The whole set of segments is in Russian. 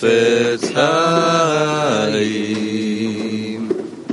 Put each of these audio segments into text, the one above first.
החפץ חיים.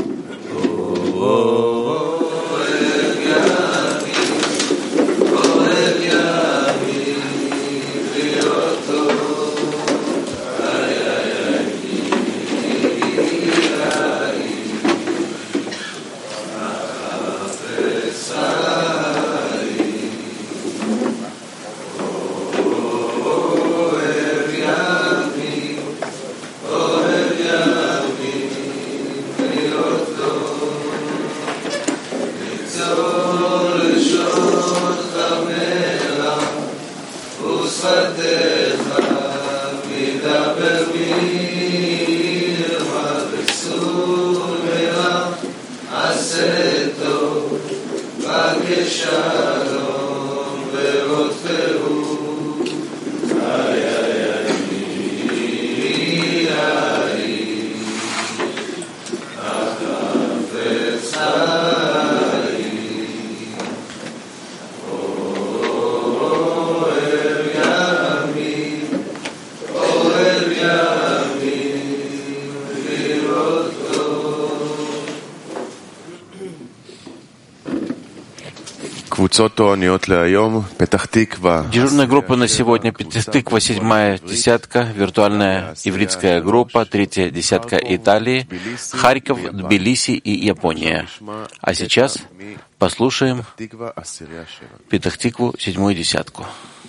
Дежурная группа на сегодня Петах-Тиква, 7-я десятка, виртуальная ивритская группа, 3-я десятка Италии, Харьков, Тбилиси и Япония. А сейчас послушаем Петах-Тикву, 7-ю десятку.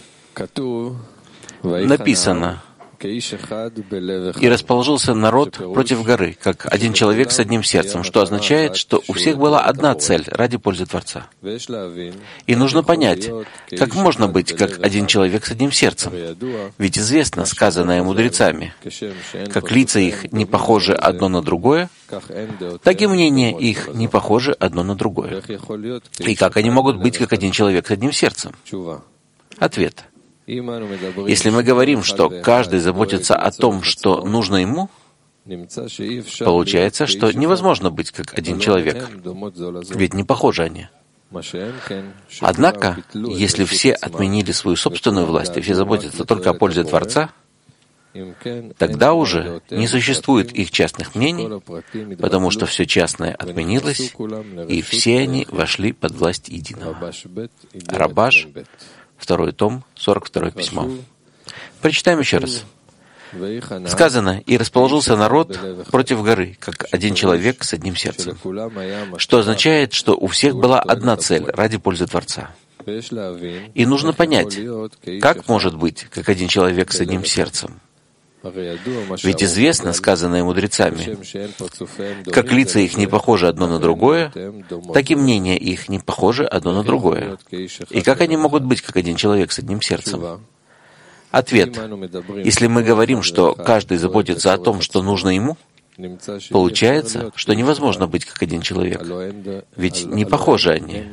Написано: «И расположился народ против горы, как один человек с одним сердцем», что означает, что у всех была одна цель ради пользы Творца. И нужно понять, как можно быть как один человек с одним сердцем. Ведь известно, сказанное мудрецами, как лица их не похожи одно на другое, так и мнения их не похожи одно на другое. И как они могут быть как один человек с одним сердцем? Ответ. Если мы говорим, что каждый заботится о том, что нужно ему, получается, что невозможно быть как один человек, ведь не похожи они. Однако, если все отменили свою собственную власть и все заботятся только о пользе Творца, тогда уже не существует их частных мнений, потому что все частное отменилось, и все они вошли под власть единого. Рабаш, 2 том, 42 письмо. Прочитаем еще раз. Сказано: «И расположился народ против горы, как один человек с одним сердцем», что означает, что у всех была одна цель ради пользы Творца. И нужно понять, как может быть, как один человек с одним сердцем. Ведь известно, сказанное мудрецами, как лица их не похожи одно на другое, так и мнения их не похожи одно на другое. И как они могут быть, как один человек с одним сердцем? Ответ. Если мы говорим, что каждый заботится о том, что нужно ему, получается, что невозможно быть, как один человек, ведь не похожи они.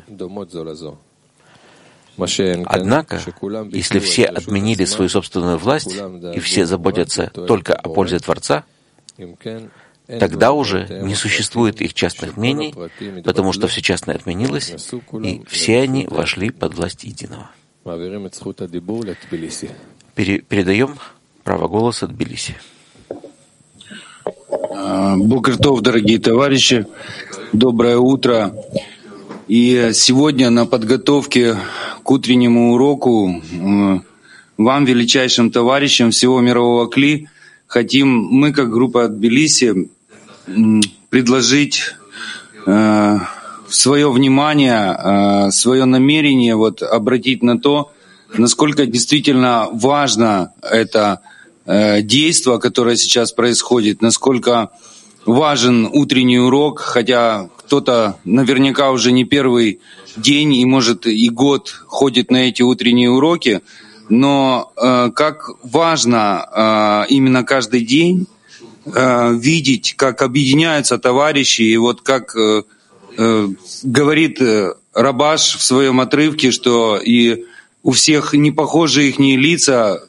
Однако, если все отменили свою собственную власть и все заботятся только о пользе Творца, тогда уже не существует их частных мнений, потому что все частное отменилось, и все они вошли под власть единого. Передаем право голоса Тбилиси. Бокер тов, дорогие товарищи, доброе утро. И сегодня на подготовке к утреннему уроку вам, величайшим товарищам всего мирового КЛИ, хотим мы, как группа Тбилиси, предложить свое внимание, свое намерение обратить на то, насколько действительно важно это действо, которое сейчас происходит, насколько важен утренний урок, хотя кто-то наверняка уже не первый день и, может, и год ходит на эти утренние уроки, но как важно именно каждый день видеть, как объединяются товарищи, и как говорит Рабаш в своем отрывке, что и у всех не похожи их лица,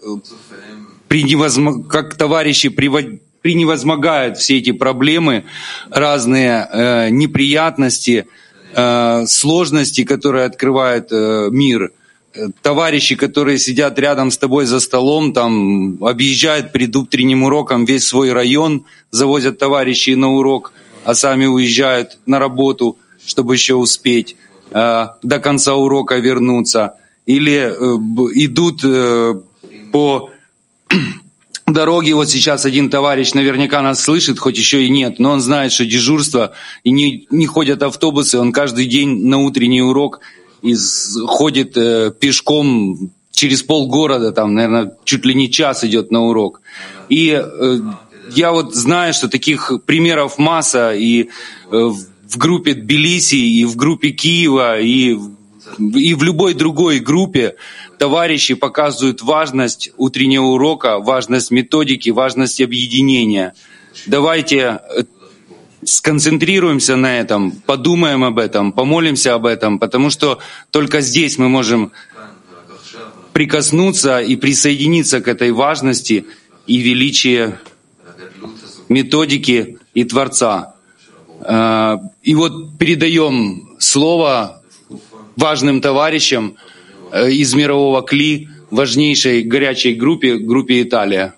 как товарищи превозмогают все эти проблемы, разные неприятности, сложности, которые открывает мир. товарищи, которые сидят рядом с тобой за столом, там объезжают перед утренним уроком весь свой район, завозят товарищей на урок, а сами уезжают на работу, чтобы еще успеть до конца урока вернуться. Или идут по дороге. Вот сейчас один товарищ наверняка нас слышит, хоть еще и нет, но он знает, что дежурство, и не ходят автобусы, он каждый день на утренний урок ходит пешком через полгорода, там, наверное, чуть ли не час идет на урок. И я вот знаю, что таких примеров масса и в группе Тбилиси, и в группе Киева, и в любой другой группе товарищи показывают важность утреннего урока, важность методики, важность объединения. Давайте сконцентрируемся на этом, подумаем об этом, помолимся об этом, потому что только здесь мы можем прикоснуться и присоединиться к этой важности и величию методики и Творца. И вот передаем слово важным товарищам из мирового Кли, важнейшей горячей группе Италия.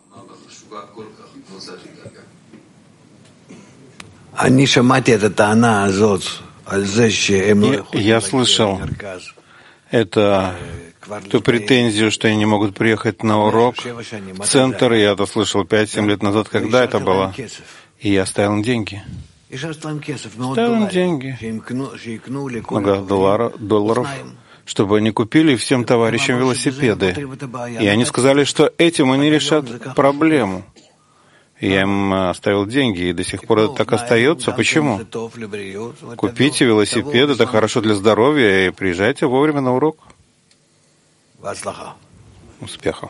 Я слышал эту претензию, что они не могут приехать на урок в центр. Я это слышал 5-7 лет назад, когда это было. И я оставил им деньги. Оставил им деньги, много долларов, чтобы они купили всем товарищам велосипеды. И они сказали, что этим они решат проблему. Я им оставил деньги, и до сих пор это так остается. Почему? Купите велосипед, это хорошо для здоровья, и приезжайте вовремя на урок. Успехов.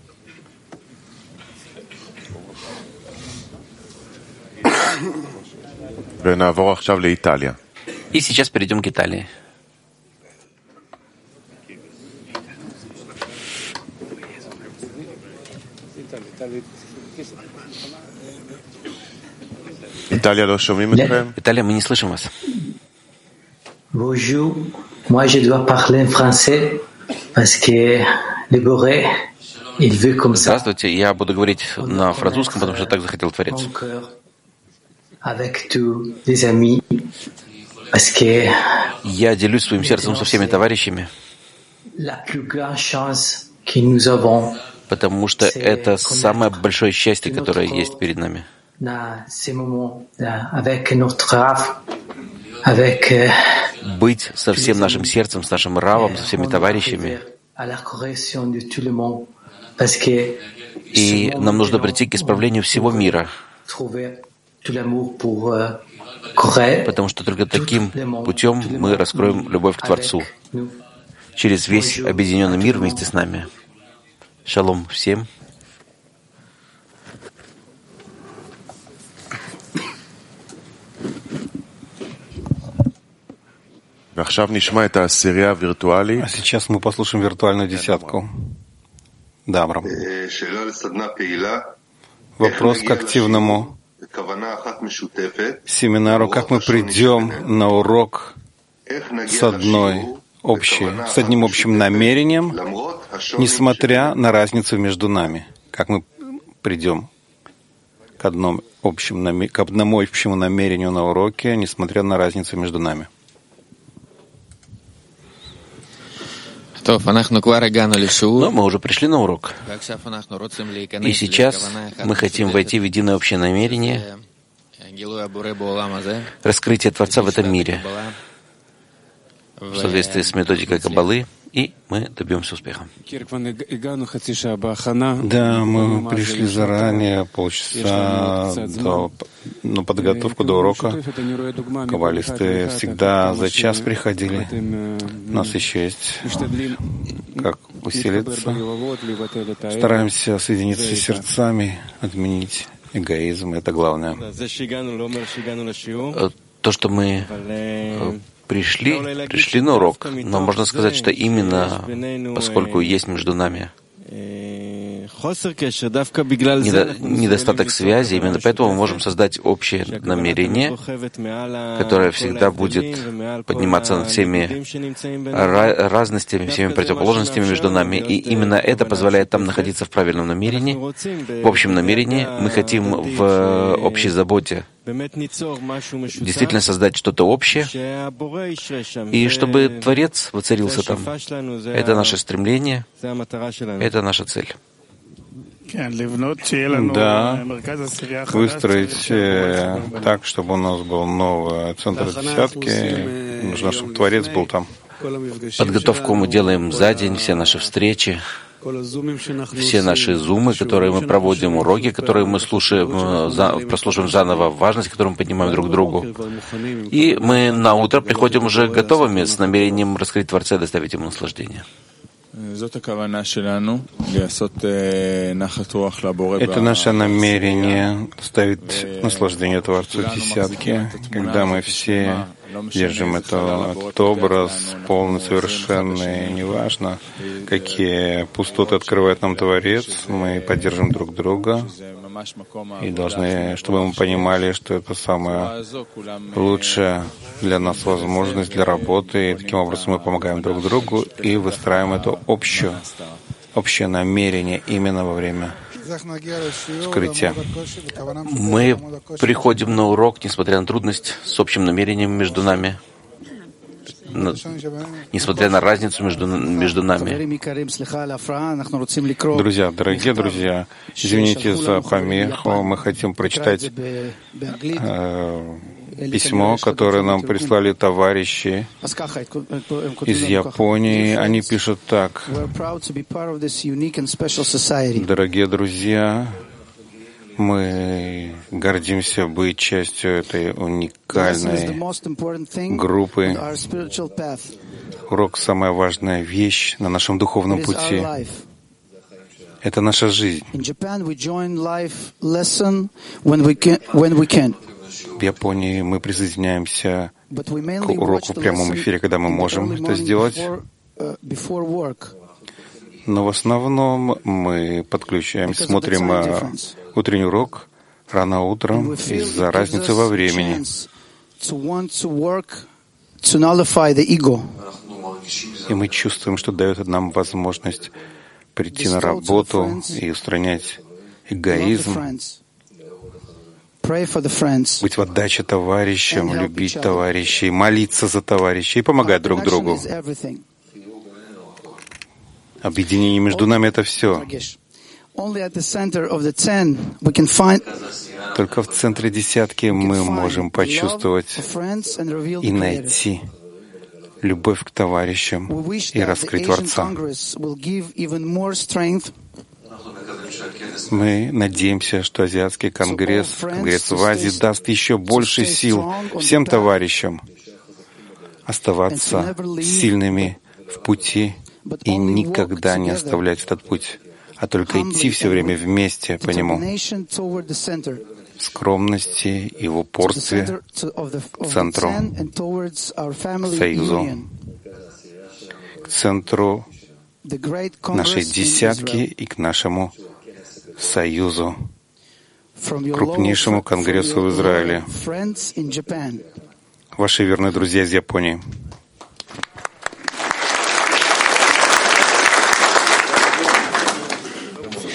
И сейчас перейдем к Италии. Италия, мы не слышим вас. Bonjour, moi je dois parler en français parce que le Boré, il veut comme ça. Здравствуйте, я буду говорить на французском, потому что так захотел Творец. Avec tous les amis, parce que я делюсь своим сердцем со всеми товарищами, la plus grande chance que nous avons, потому что это самое большое счастье, которое есть перед нами. Быть со всем нашим сердцем, с нашим Равом, со всеми товарищами. И нам нужно прийти к исправлению всего мира, потому что только таким путем мы раскроем любовь к Творцу через весь объединенный мир вместе с нами. Шалом всем. А сейчас мы послушаем виртуальную десятку. Да, Абрам. Вопрос к активному семинару. Как мы придем на урок с одним общим намерением, несмотря на разницу между нами? Как мы придем к одному общему намерению на уроке, несмотря на разницу между нами? Но мы уже пришли на урок. И сейчас мы хотим войти в единое общее намерение раскрытия Творца в этом мире в соответствии с методикой Каббалы, и мы добьемся успеха. Да, мы пришли заранее, полчаса на подготовку до урока. Каббалисты всегда за час приходили. У нас еще есть как усилиться. Стараемся соединиться с сердцами, отменить эгоизм. Это главное. То, что мы пришли на урок, но можно сказать, что именно поскольку есть между нами недостаток связи, именно поэтому мы можем создать общее намерение, которое всегда будет подниматься над всеми разностями, всеми противоположностями между нами, и именно это позволяет нам находиться в правильном намерении, в общем намерении. Мы хотим в общей заботе действительно создать что-то общее, и чтобы Творец воцарился там. Это наше стремление, это наша цель. Да, выстроить так, чтобы у нас был новый центр десятки, нужно, чтобы Творец был там. Подготовку мы делаем за день, все наши встречи, все наши зумы, которые мы проводим, уроки, которые мы прослушиваем заново, важность, которую мы поднимаем друг другу. И мы на утро приходим уже готовыми, с намерением раскрыть Творца и доставить ему наслаждение. Это наше намерение ставить наслаждение Творцу десятки, когда мы все держим этот образ полный, совершенный, неважно, какие пустоты открывает нам Творец, мы поддержим друг друга и должны, чтобы мы понимали, что это самое лучшее для нас возможность для работы, и таким образом мы помогаем друг другу и выстраиваем это общее намерение именно во время вскрытия. Мы приходим на урок, несмотря на трудность, с общим намерением между нами, несмотря на разницу между нами. Друзья, дорогие друзья, извините за помеху, мы хотим прочитать письмо, которое нам прислали товарищи из Японии. Они пишут так: дорогие друзья, мы гордимся быть частью этой уникальной группы. Урок — самая важная вещь на нашем духовном пути. Это наша жизнь. В Японии мы присоединяемся к уроку в прямом эфире, когда мы можем это сделать. Но в основном мы подключаемся, смотрим утренний урок рано утром из-за разницы во времени. И мы чувствуем, что дает нам возможность прийти на работу и устранять эгоизм, быть в отдаче товарищам, любить товарищей, молиться за товарищей и помогать друг другу. Объединение между нами — это все. Только в центре десятки мы можем почувствовать и найти любовь к товарищам и раскрыть Творца. Мы надеемся, что Азиатский конгресс в Азии даст еще больше сил всем товарищам оставаться сильными в пути и никогда не оставлять этот путь, а только идти все время вместе по нему, в скромности и в упорстве к центру, к союзу, к центру нашей десятки и к нашему союзу, крупнейшему конгрессу в Израиле. Ваши верные друзья из Японии.